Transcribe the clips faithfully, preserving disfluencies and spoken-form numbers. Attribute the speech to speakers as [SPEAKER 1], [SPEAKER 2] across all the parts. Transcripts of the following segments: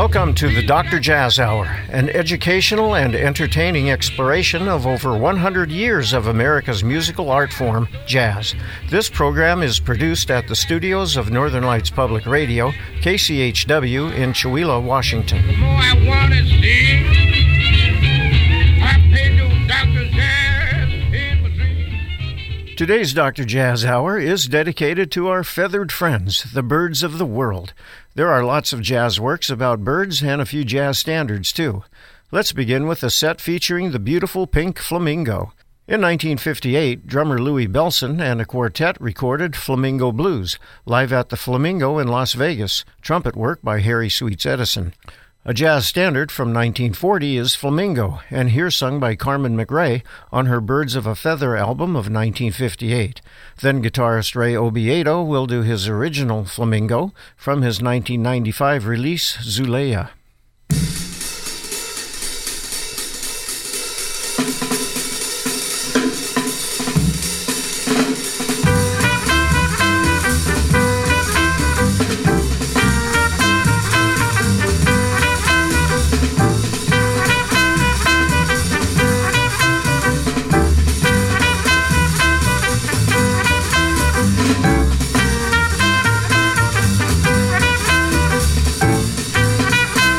[SPEAKER 1] Welcome to the Doctor Jazz Hour, an educational and entertaining exploration of over one hundred years of America's musical art form, jazz. This program is produced at the studios of Northern Lights Public Radio, K C H W in Chewelah, Washington.
[SPEAKER 2] The more I want to see, I pay no Doctor Jazz in my dreams.
[SPEAKER 1] Today's Doctor Jazz Hour is dedicated to our feathered friends, the birds of the world. There are lots of jazz works about birds and a few jazz standards, too. Let's begin with a set featuring the beautiful pink flamingo. In nineteen fifty-eight, drummer Louis Bellson and a quartet recorded Flamingo Blues, live at the Flamingo in Las Vegas, trumpet work by Harry Sweets Edison. A jazz standard from nineteen forty is Flamingo, and here sung by Carmen McRae on her Birds of a Feather album of nineteen fifty-eight. Then guitarist Ray Obiedo will do his original Flamingo from his nineteen ninety-five release, Zulea.
[SPEAKER 2] Thank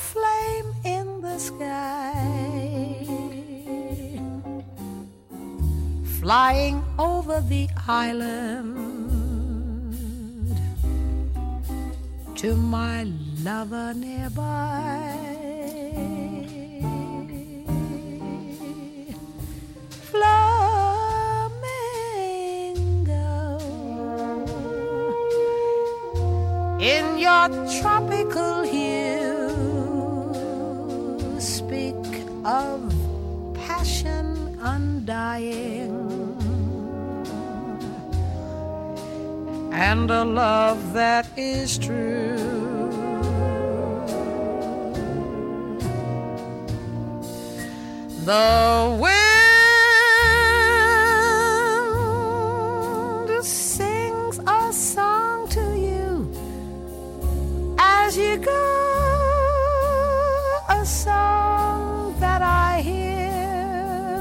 [SPEAKER 3] flame in the sky, flying over the island to my lover nearby. Flamingo, in your tropical hue, speak of passion undying and a love that is true. The wind sings a song to you as you go, a song that I hear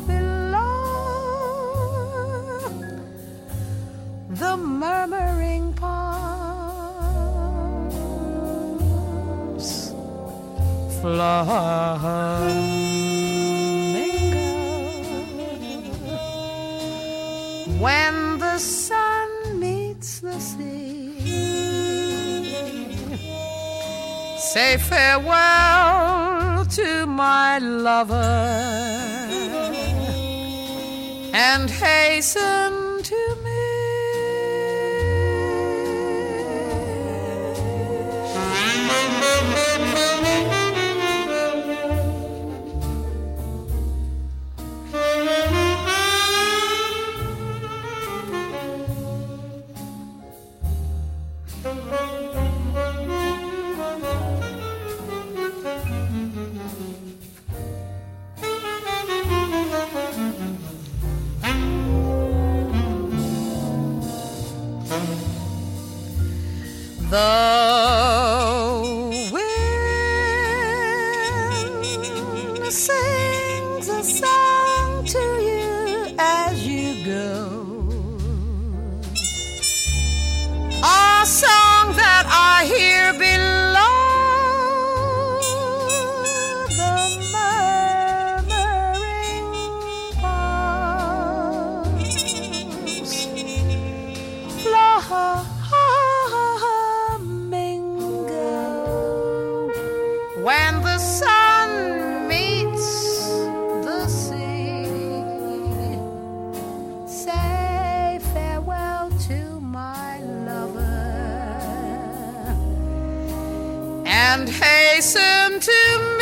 [SPEAKER 3] below the murmuring palms. Flamingo, when the sun meets the sea, say farewell to my lover and hasten to me. The wind sings a song to you as you go, a song that I hear below the murmuring palms. Flamingo, when the sun meets the sea, say farewell to my lover and hasten to me.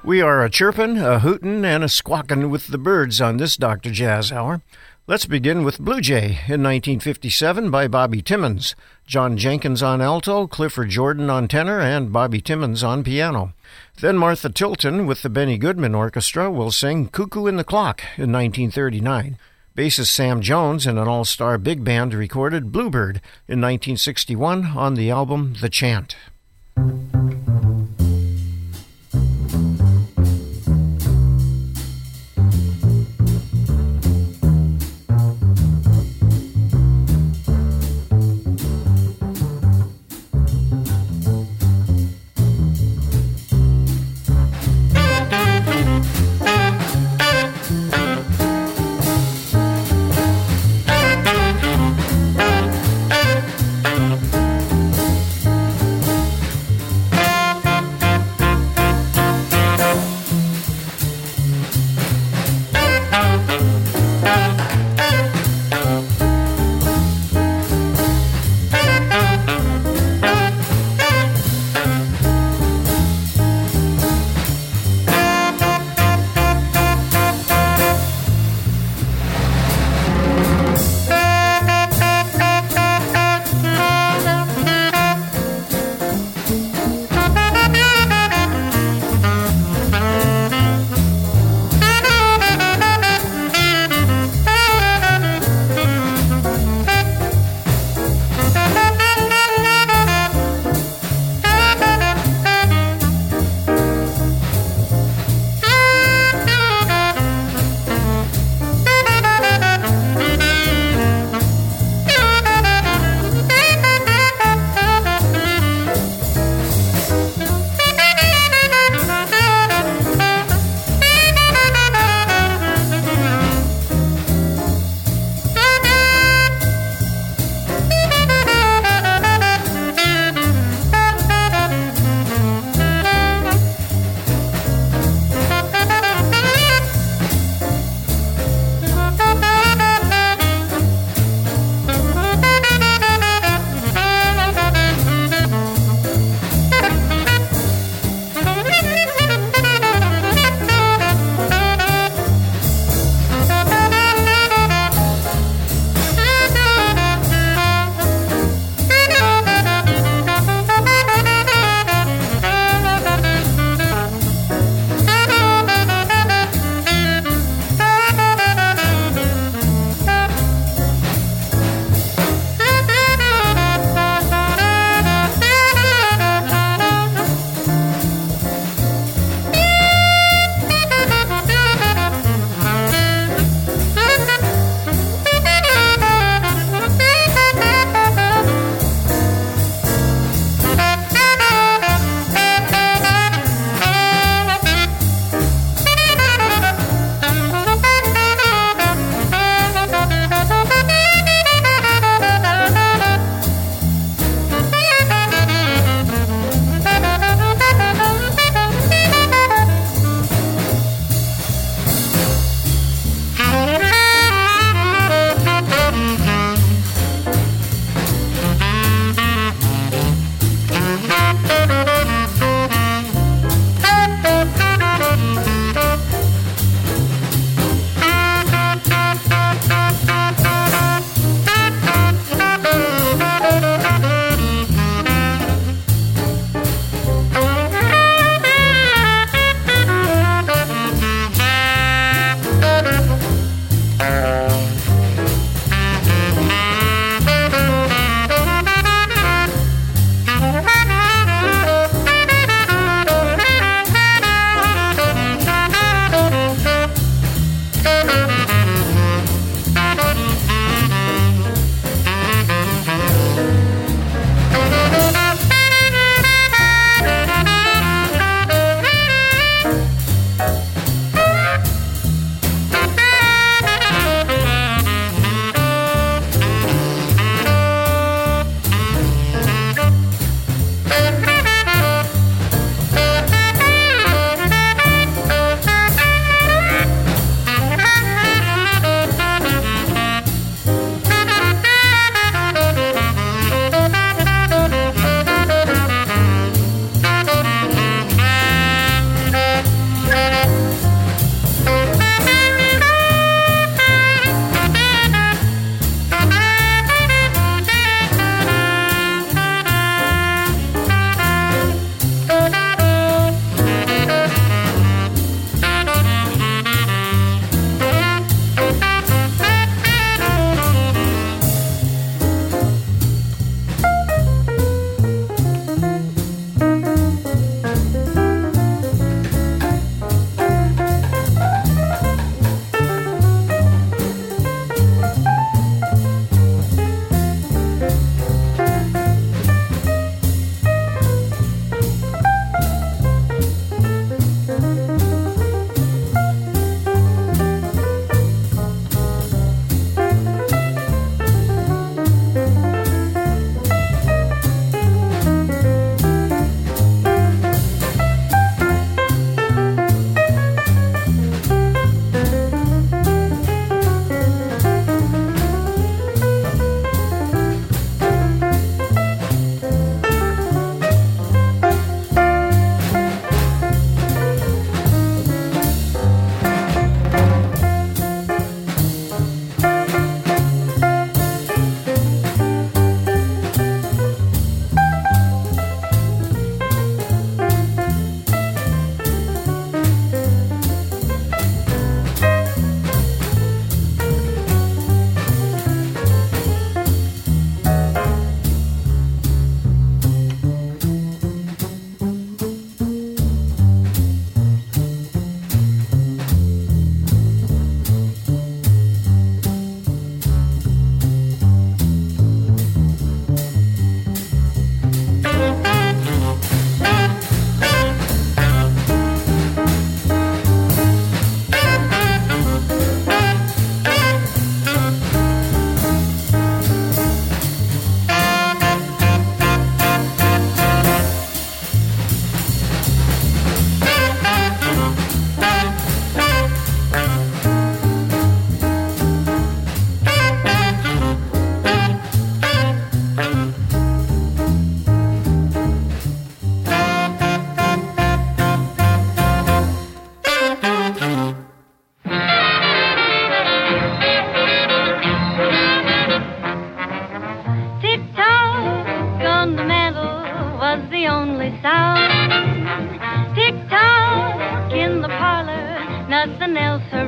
[SPEAKER 1] We are a chirpin', a hootin', and a squawkin' with the birds on this Doctor Jazz Hour. Let's begin with Blue Jay in nineteen fifty-seven by Bobby Timmons. John Jenkins on alto, Clifford Jordan on tenor, and Bobby Timmons on piano. Then Martha Tilton with the Benny Goodman Orchestra will sing Cuckoo in the Clock in nineteen thirty-nine. Bassist Sam Jones and an all-star big band recorded Bluebird in nineteen sixty-one on the album The Chant.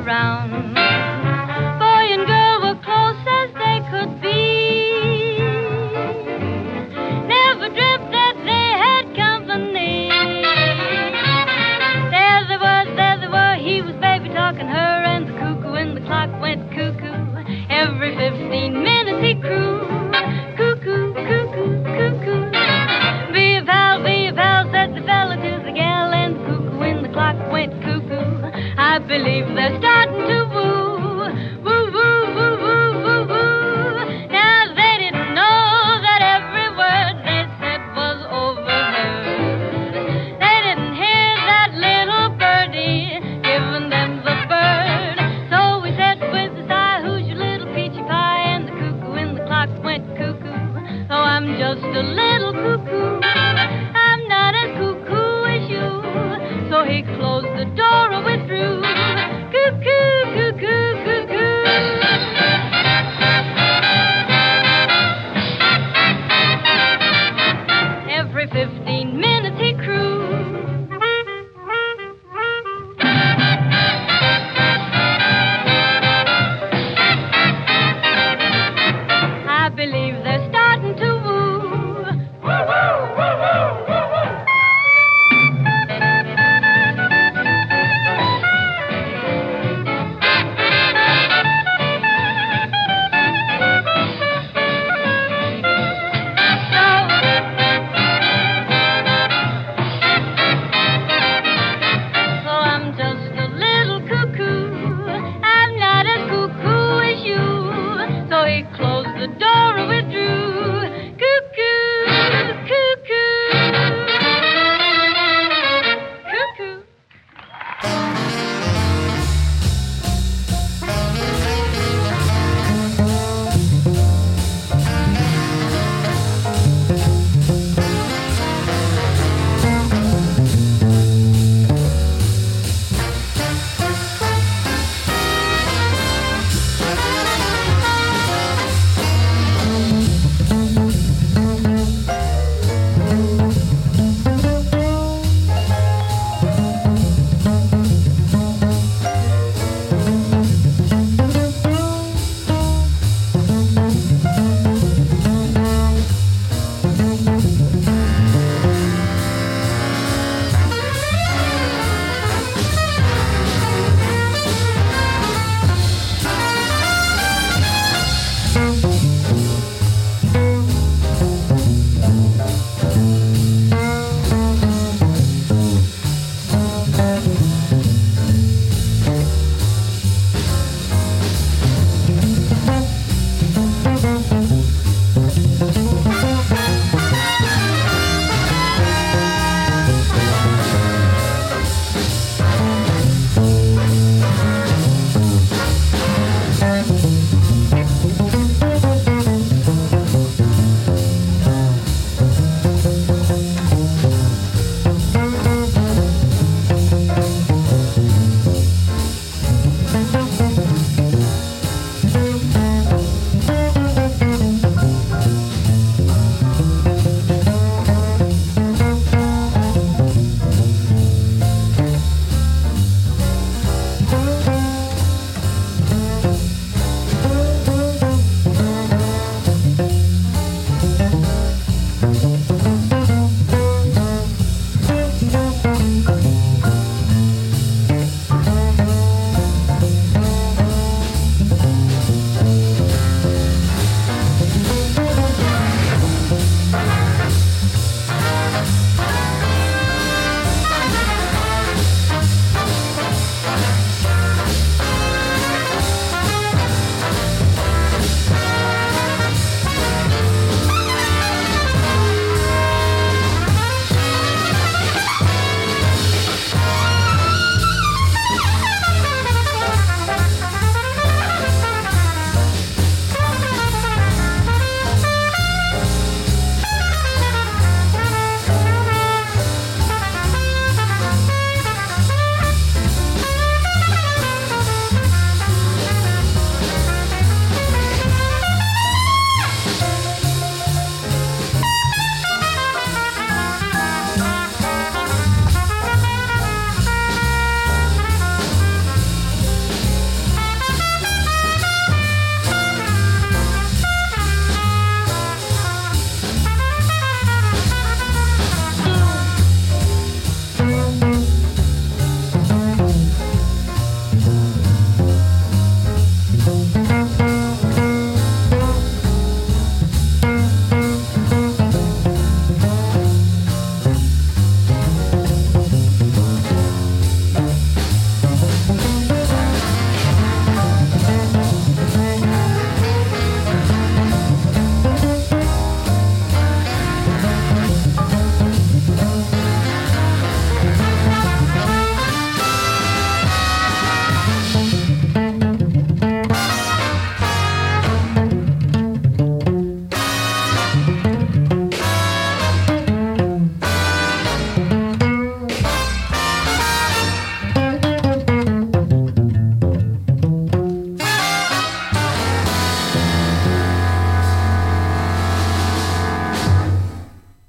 [SPEAKER 4] around. Boy and girl were close as they could be. Never dreamt that they had company. There they were, there they were, he was baby talking her, and the cuckoo in the clock went cuckoo. Every fifteen minutes he crew. Cuckoo, cuckoo, cuckoo. Be a pal, be a pal, said the fella to the gal, and the cuckoo in the clock went cuckoo. I believe they're starting to woo.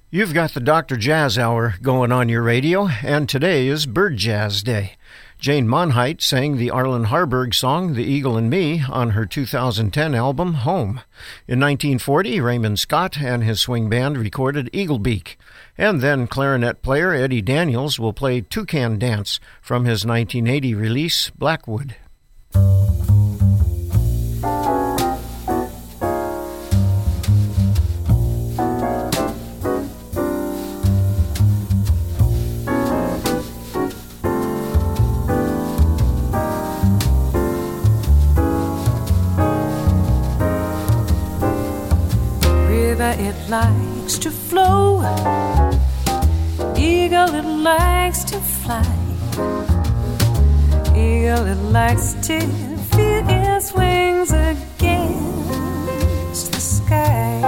[SPEAKER 1] You've got the Doctor Jazz Hour going on your radio, and today is Bird Jazz Day. Jane Monheit sang the Arlen Harburg song The Eagle and Me on her two thousand ten album Home. In nineteen forty, Raymond Scott and his swing band recorded Eagle Beak. And then clarinet player Eddie Daniels will play Toucan Dance from his nineteen eighty release Blackwood.
[SPEAKER 5] It likes to flow, eagle it likes to fly, eagle it likes to feel its wings against the sky,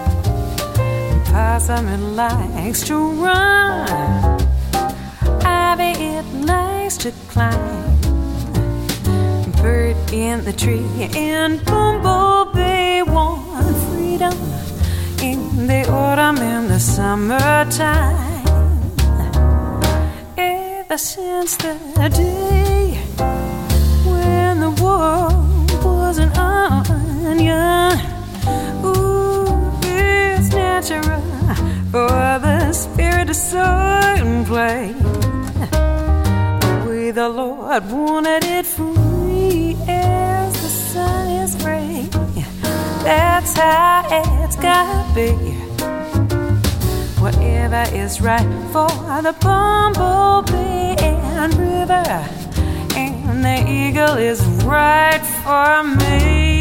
[SPEAKER 5] possum it likes to run, ivy it likes to climb, bird in the tree and bumblebee want freedom in the autumn, in the summertime. Ever since the day when the world was an onion, ooh, it's natural for the spirit to soar and play the way the Lord wanted it, free as the sun is free. That's how it's gotta be. Whatever is right for the bumblebee and river, and the eagle is right for me.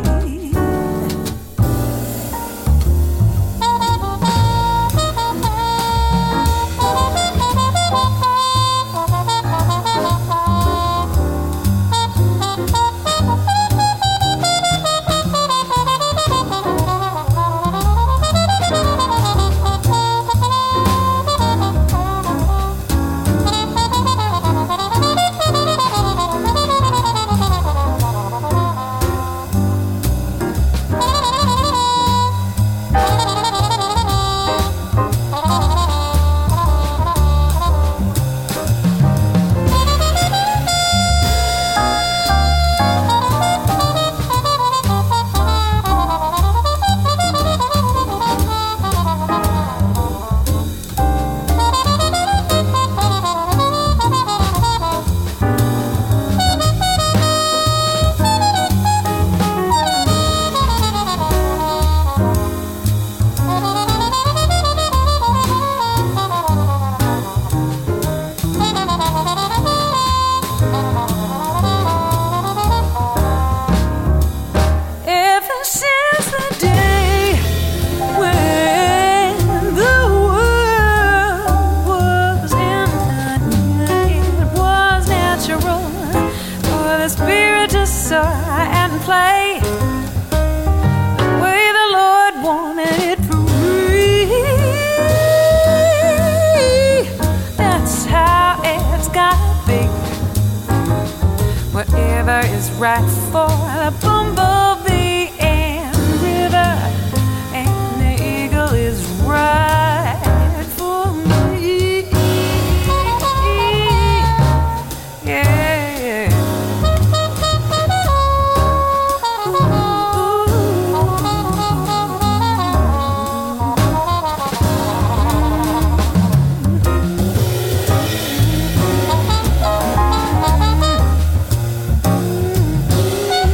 [SPEAKER 5] Right for the bumblebee and river, and the eagle is right for me. Yeah. Ooh.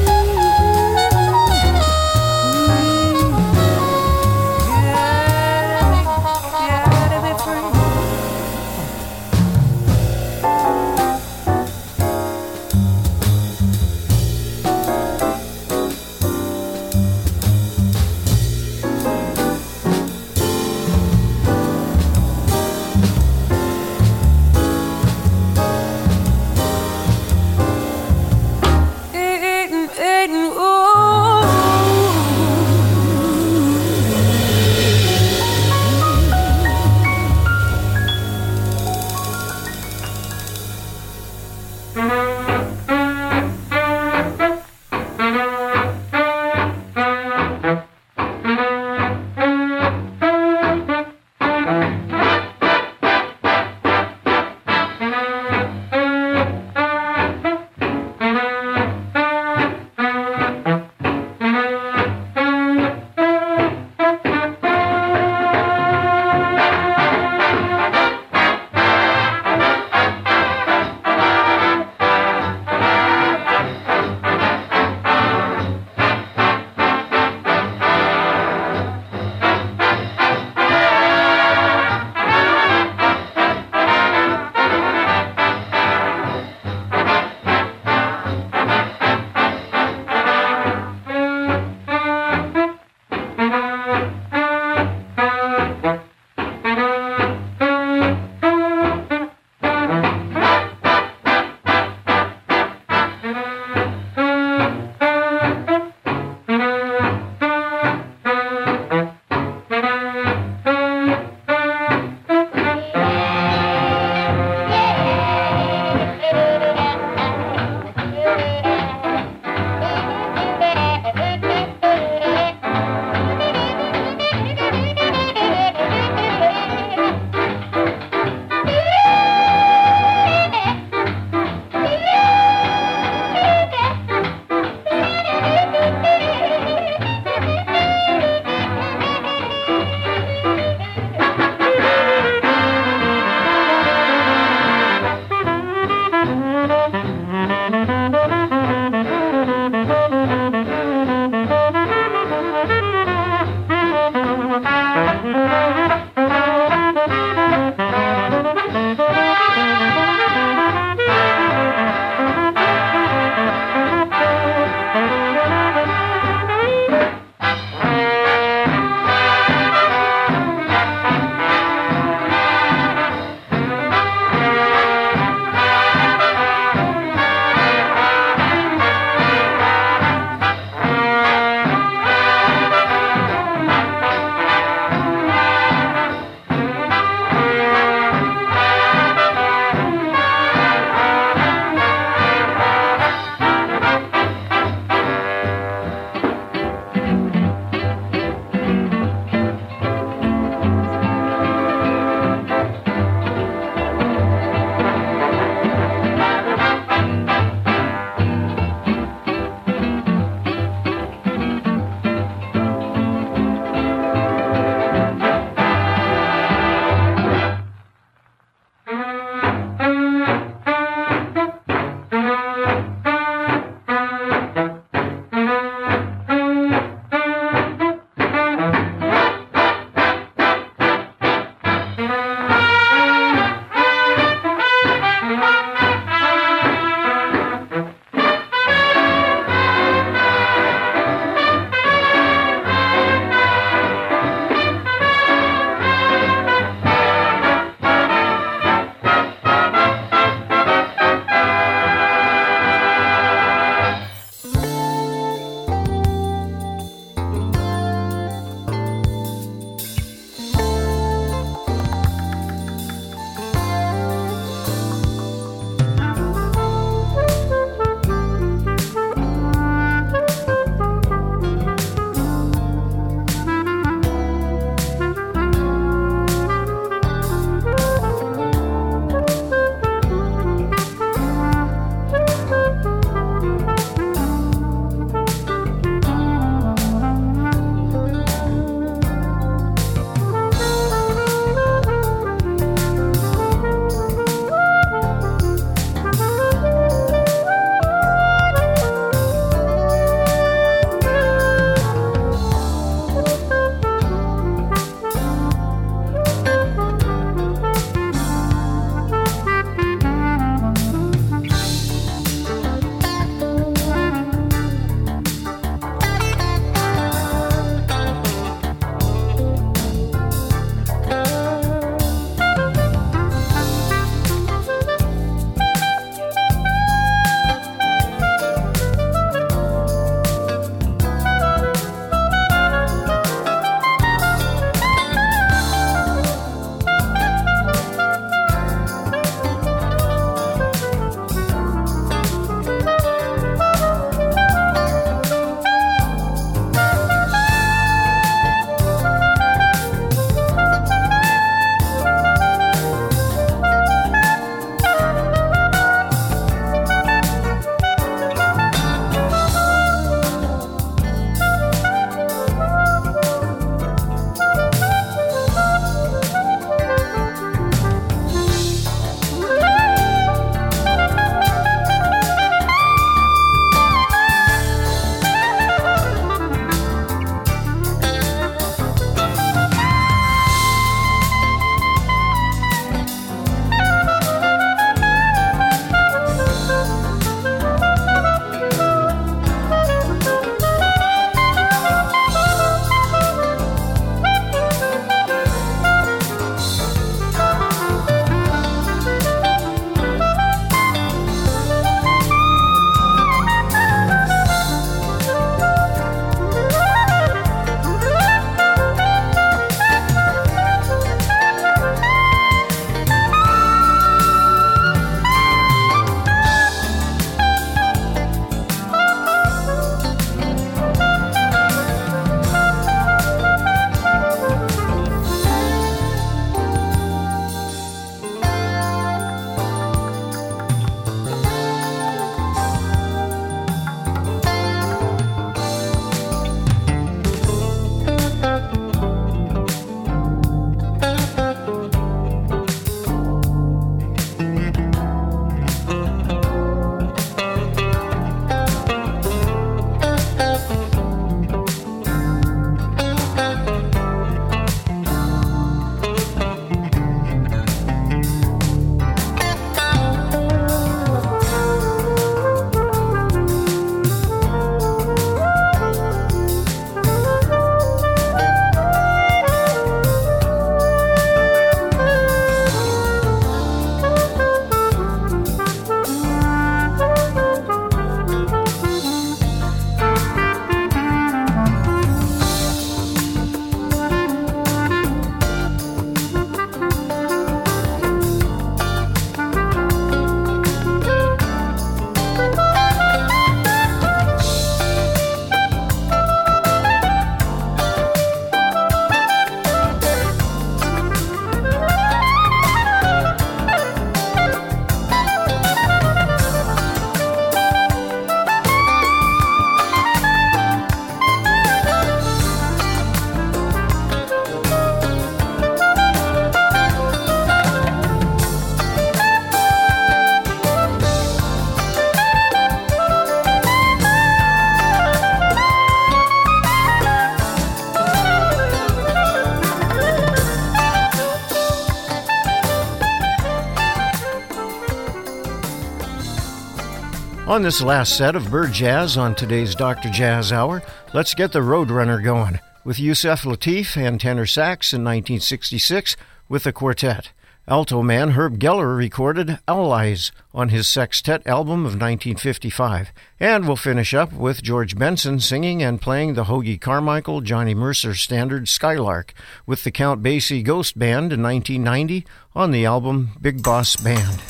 [SPEAKER 1] On this last set of Bird Jazz on today's Doctor Jazz Hour, let's get the Roadrunner going with Yusef Lateef and tenor sax in nineteen sixty-six with a quartet. Alto man Herb Geller recorded Allies on his sextet album of nineteen fifty-five. And we'll finish up with George Benson singing and playing the Hoagie Carmichael, Johnny Mercer standard Skylark with the Count Basie Ghost Band in nineteen ninety on the album Big Boss Band.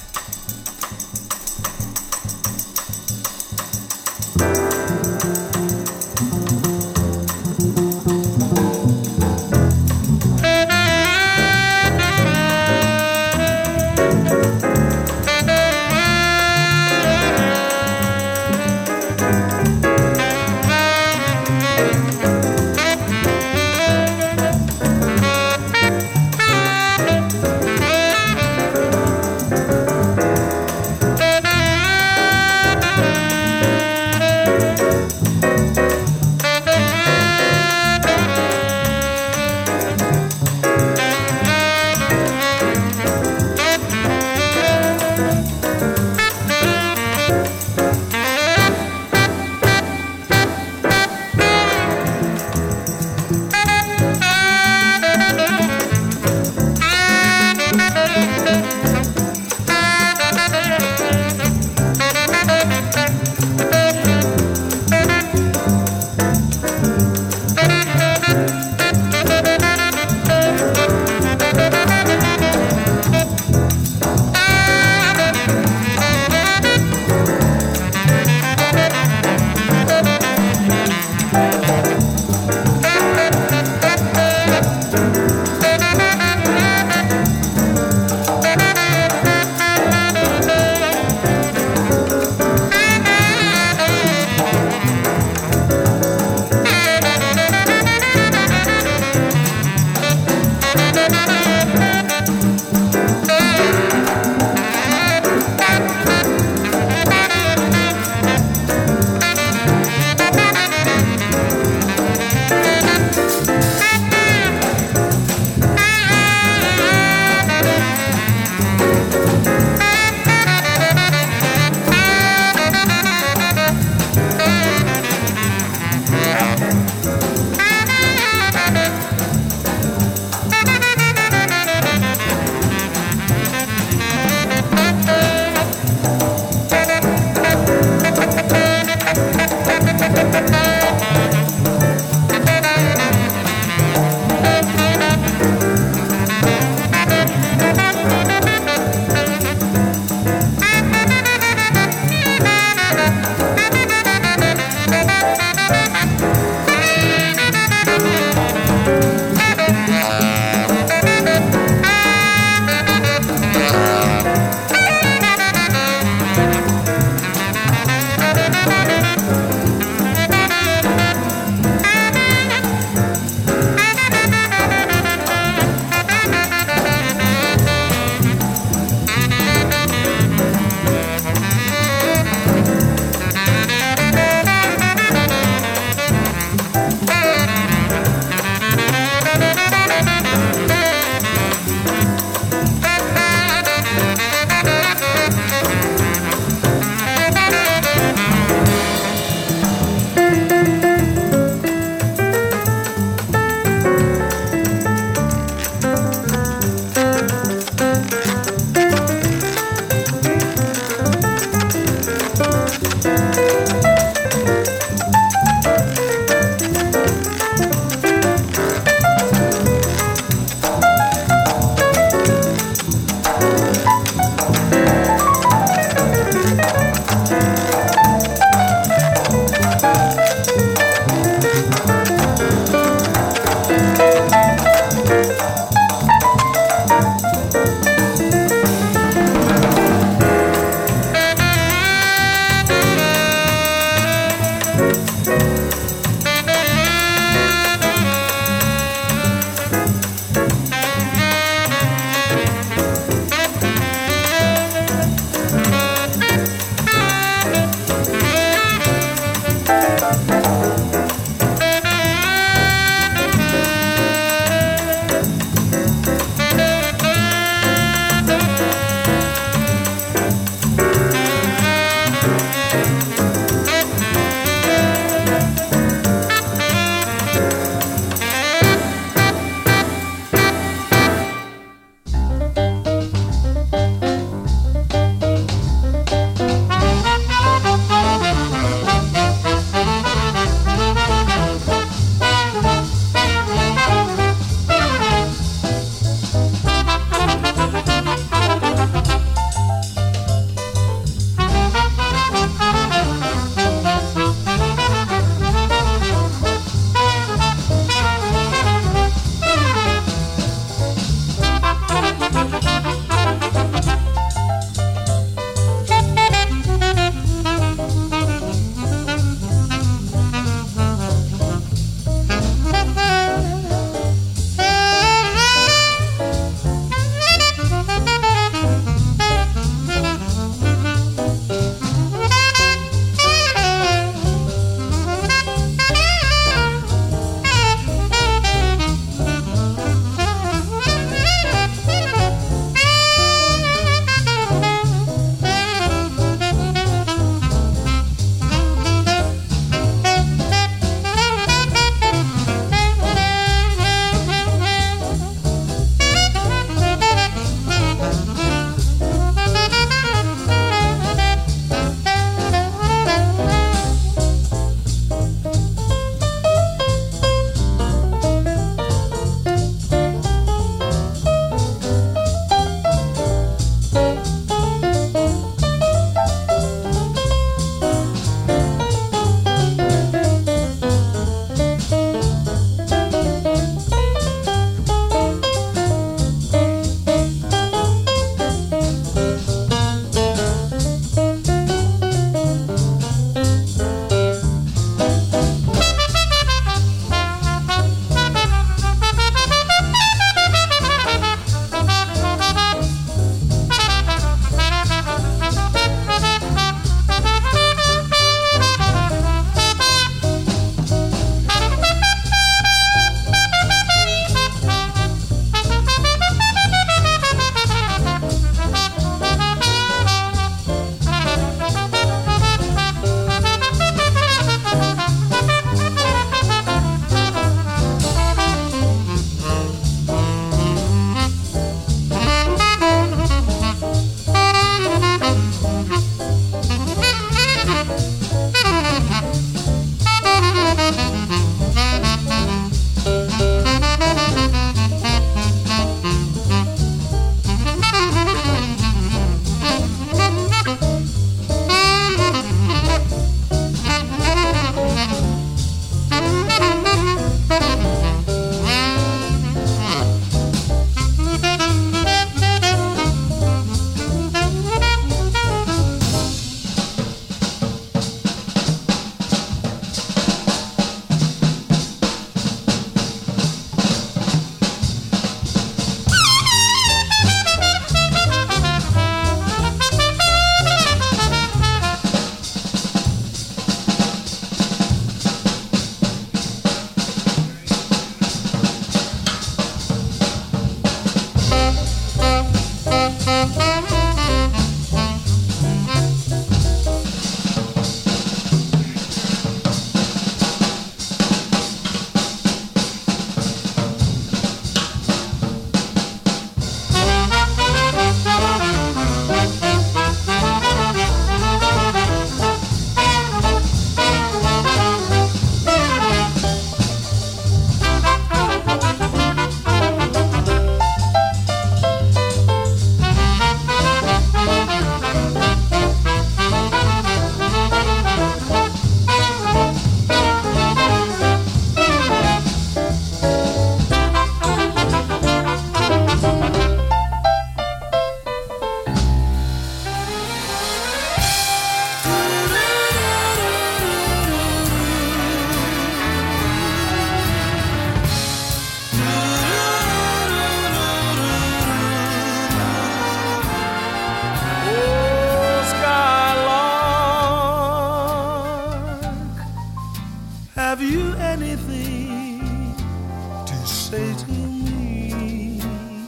[SPEAKER 6] say to me,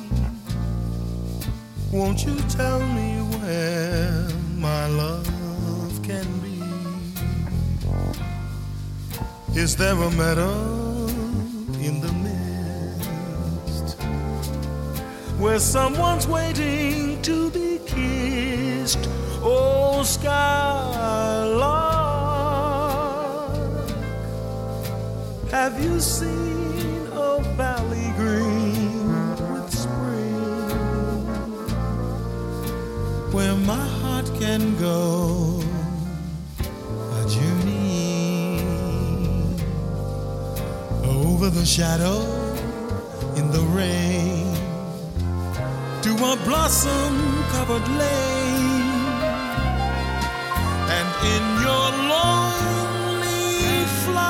[SPEAKER 6] won't you tell me where my love can be? Is there a meadow in the mist where someone's waiting to be kissed? Oh, skylark, have you seen a valley green with spring, where my heart can go a journey over the shadow in the rain to a blossom-covered lane? And in your lonely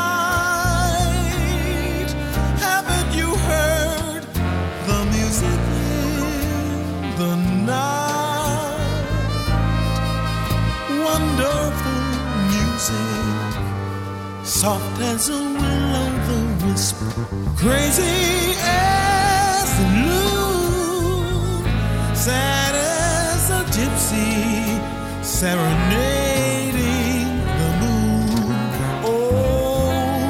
[SPEAKER 6] flight, haven't you heard the music in the night? Wonderful music, soft as a will-o'-the-wisp, crazy as the moon, sad as a gypsy, serenading the moon. Oh,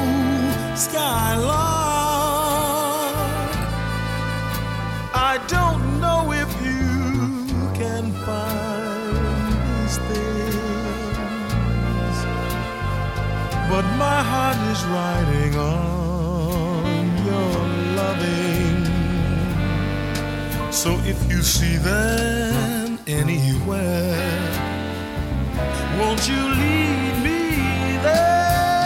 [SPEAKER 6] skylark, I don't know if you can find these things, but my heart is riding on your loving. So if you see them anywhere, won't you lead me there?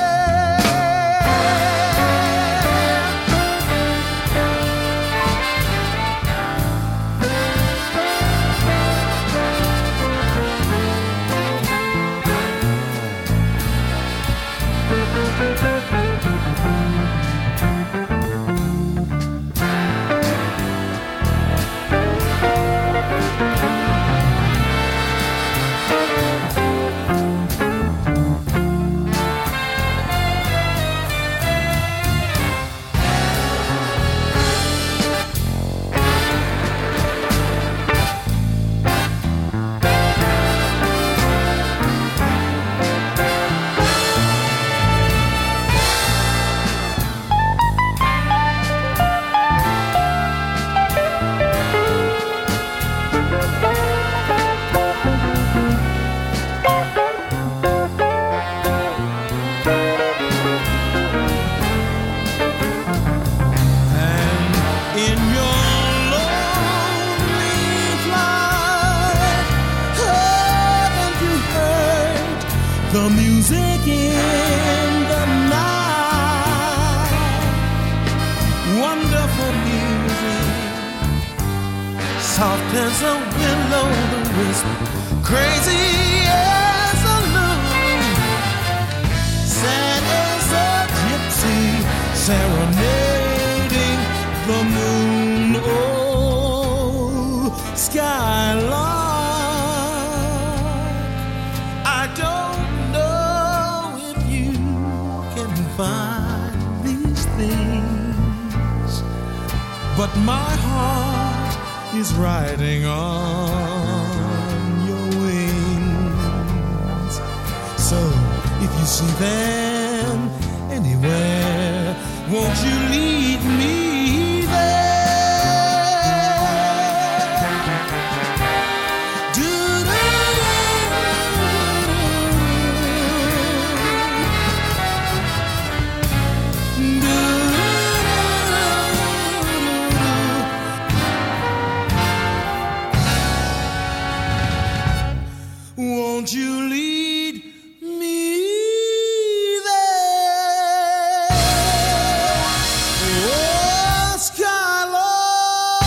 [SPEAKER 6] The music in the night, wonderful music, soft as a will-o'-the-wisp, crazy as a loon, sad as a gypsy, serenading the moon. Oh, skylark, I don't find these things, but my heart is riding on your wings. So if you see them anywhere, won't you lead me there? Won't you lead me there? Oh, Skylark.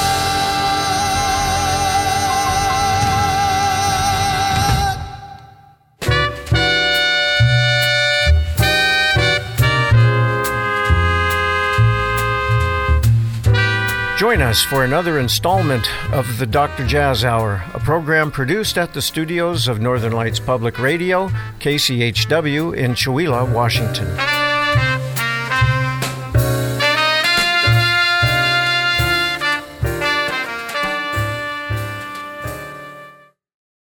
[SPEAKER 1] Join us for another installment of the Doctor Jazz Hour, a program produced at the studios of Northern Lights Public Radio, K C H W in Chewelah, Washington.